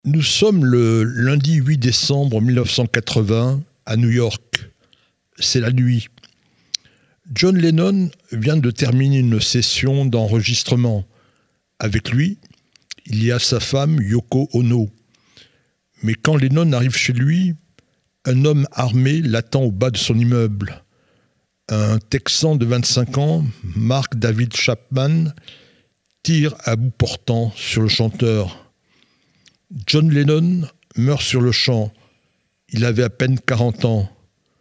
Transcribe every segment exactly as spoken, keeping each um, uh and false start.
Nous sommes le lundi huit décembre mille neuf cent quatre-vingts à New York. C'est la nuit. John Lennon vient de terminer une session d'enregistrement. Avec lui, il y a sa femme Yoko Ono. Mais quand Lennon arrive chez lui, un homme armé l'attend au bas de son immeuble. Un Texan de vingt-cinq ans, Mark David Chapman, tire à bout portant sur le chanteur. John Lennon meurt sur le champ. Il avait à peine quarante ans.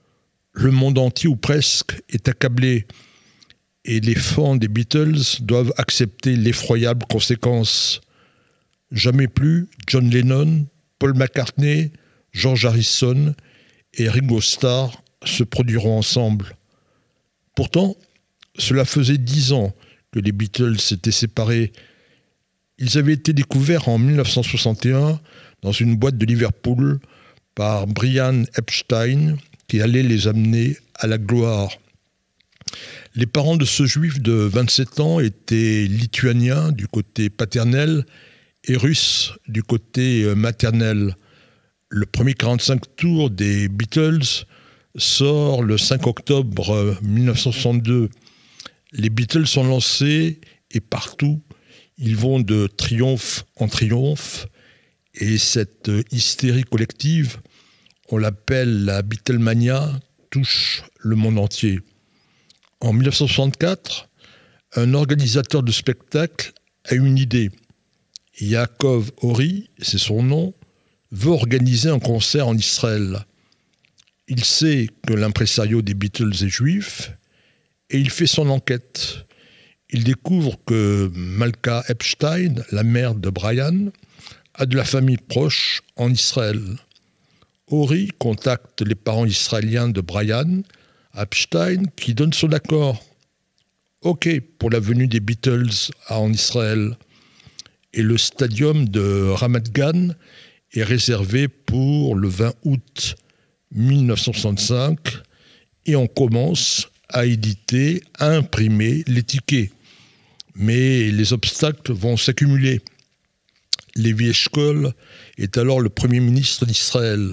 Le monde entier, ou presque, est accablé. Et les fans des Beatles doivent accepter l'effroyable conséquence. Jamais plus John Lennon, Paul McCartney, George Harrison et Ringo Starr se produiront ensemble. Pourtant, cela faisait dix ans que les Beatles s'étaient séparés. Ils avaient été découverts en mille neuf cent soixante et un dans une boîte de Liverpool par Brian Epstein qui allait les amener à la gloire. Les parents de ce juif de vingt-sept ans étaient lituaniens du côté paternel et russes du côté maternel. Le premier quarante-cinq tours des Beatles sort le cinq octobre mille neuf cent soixante-deux. Les Beatles sont lancés et partout, ils vont de triomphe en triomphe. Et cette hystérie collective, on l'appelle la Beatlemania, touche le monde entier. En mille neuf cent soixante-quatre, un organisateur de spectacle a une idée. Yaakov Hori, c'est son nom, veut organiser un concert en Israël. Il sait que l'impresario des Beatles est juif et il fait son enquête. Il découvre que Malka Epstein, la mère de Brian, a de la famille proche en Israël. Hori contacte les parents israéliens de Brian, Epstein, qui donne son accord. OK pour la venue des Beatles en Israël. Et le stadium de Ramat Gan est réservé pour le vingt août mille neuf cent soixante-cinq et on commence à éditer, à imprimer les tickets. Mais les obstacles vont s'accumuler. Lévi Eshkol est alors le Premier ministre d'Israël.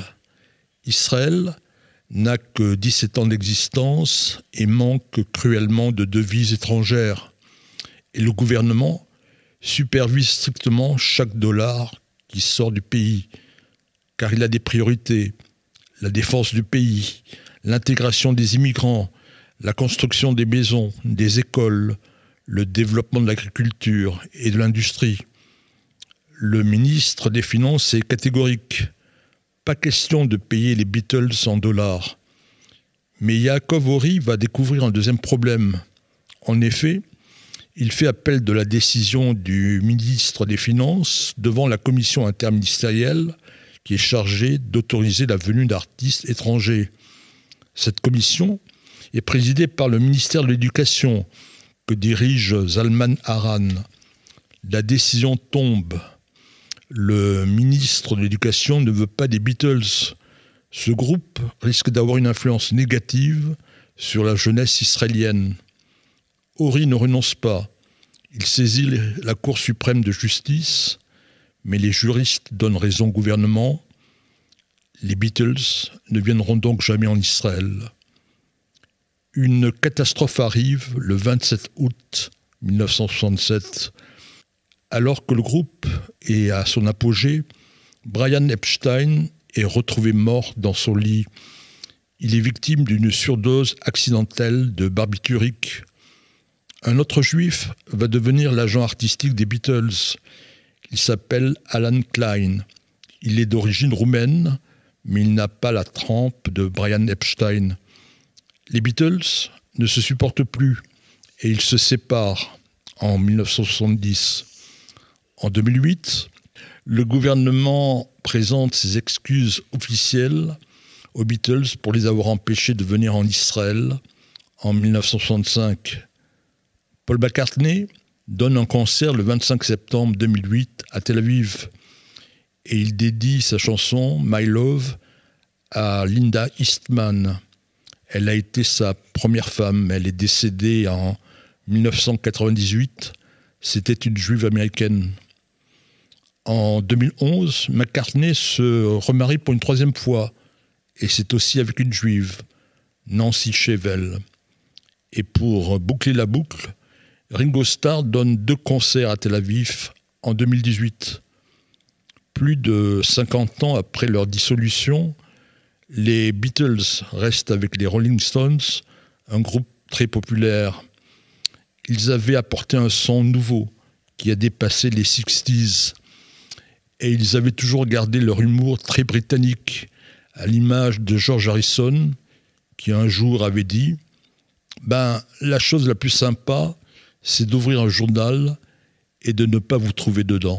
Israël n'a que dix-sept ans d'existence et manque cruellement de devises étrangères. Et le gouvernement supervise strictement chaque dollar qui sort du pays, car il a des priorités. La défense du pays, l'intégration des immigrants, la construction des maisons, des écoles, le développement de l'agriculture et de l'industrie. Le ministre des Finances est catégorique. Pas question de payer les Beatles en dollars. Mais Yaakov Hori va découvrir un deuxième problème. En effet, il fait appel de la décision du ministre des Finances devant la commission interministérielle qui est chargée d'autoriser la venue d'artistes étrangers. Cette commission est présidée par le ministère de l'Éducation que dirige Zalman Aran. La décision tombe. Le ministre de l'Éducation ne veut pas des Beatles. Ce groupe risque d'avoir une influence négative sur la jeunesse israélienne. Hori ne renonce pas. Il saisit la Cour suprême de justice, mais les juristes donnent raison au gouvernement. Les Beatles ne viendront donc jamais en Israël. Une catastrophe arrive le vingt-sept août mille neuf cent soixante-sept. Alors que le groupe est à son apogée, Brian Epstein est retrouvé mort dans son lit. Il est victime d'une surdose accidentelle de barbiturique. Un autre juif va devenir l'agent artistique des Beatles. Il s'appelle Alan Klein. Il est d'origine roumaine, mais il n'a pas la trempe de Brian Epstein. Les Beatles ne se supportent plus et ils se séparent en mille neuf cent soixante-dix. En deux mille huit, le gouvernement présente ses excuses officielles aux Beatles pour les avoir empêchés de venir en Israël en mille neuf cent soixante-cinq. Paul McCartney donne un concert le vingt-cinq septembre deux mille huit à Tel Aviv et il dédie sa chanson « My Love » à Linda Eastman. Elle a été sa première femme. Elle est décédée en mille neuf cent quatre-vingt-dix-huit. C'était une juive américaine. En deux mille onze, McCartney se remarie pour une troisième fois, et c'est aussi avec une juive, Nancy Shevell. Et pour boucler la boucle, Ringo Starr donne deux concerts à Tel Aviv en deux mille dix-huit. Plus de cinquante ans après leur dissolution, les Beatles restent avec les Rolling Stones, un groupe très populaire. Ils avaient apporté un son nouveau qui a dépassé les soixante-dix. Et ils avaient toujours gardé leur humour très britannique, à l'image de George Harrison, qui un jour avait dit « Ben, la chose la plus sympa, c'est d'ouvrir un journal et de ne pas vous trouver dedans. »